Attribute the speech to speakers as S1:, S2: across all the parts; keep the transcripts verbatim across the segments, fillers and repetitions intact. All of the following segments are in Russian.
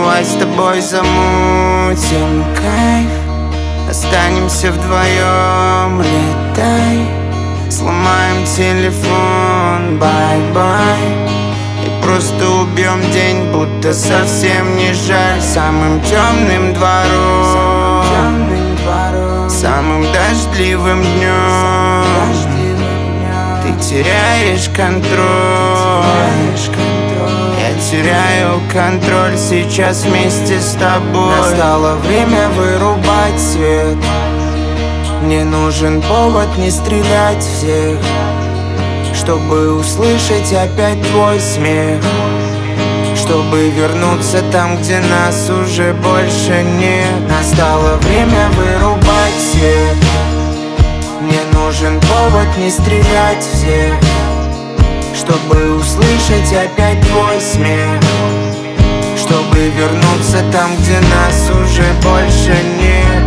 S1: Давай с тобой замутим кайф, останемся вдвоем, летай. Сломаем телефон, бай-бай, и просто убьем день, будто совсем не жаль. Самым темным двором, самым дождливым днем ты теряешь контроль, я теряю контроль сейчас вместе с тобой. Настало время вырубать свет, мне нужен повод не стрелять всех, чтобы услышать опять твой смех, чтобы вернуться там, где нас уже больше нет. Настало время вырубать свет, мне нужен повод не стрелять всех, чтобы услышать опять твой смех, чтобы вернуться там, где нас уже больше нет.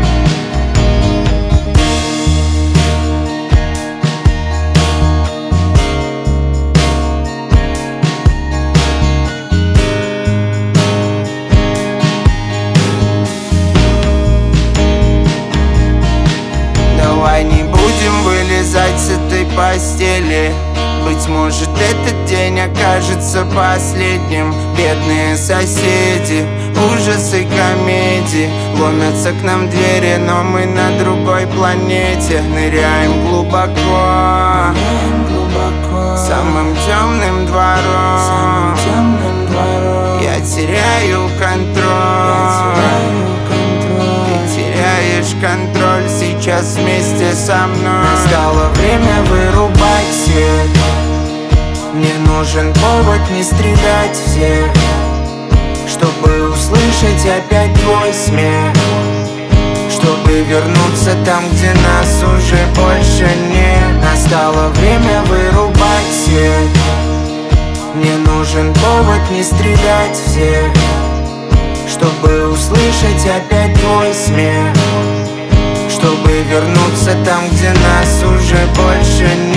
S1: Давай не будем вылезать с этой постели, быть может, этот день окажется последним. Бедные соседи, ужасы комедии, ломятся к нам двери, но мы на другой планете. Ныряем глубоко, самым темным двором, я теряю контроль, ты теряешь контроль сейчас вместе со мной. Настало время вырубать свет, мне нужен повод не стрелять всех, чтобы услышать опять твой смех, чтобы вернуться там, где нас уже больше нет. Настало время вырубать свет, мне нужен повод не стрелять всех, чтобы услышать опять твой смех, чтобы вернуться там, где нас уже больше нет.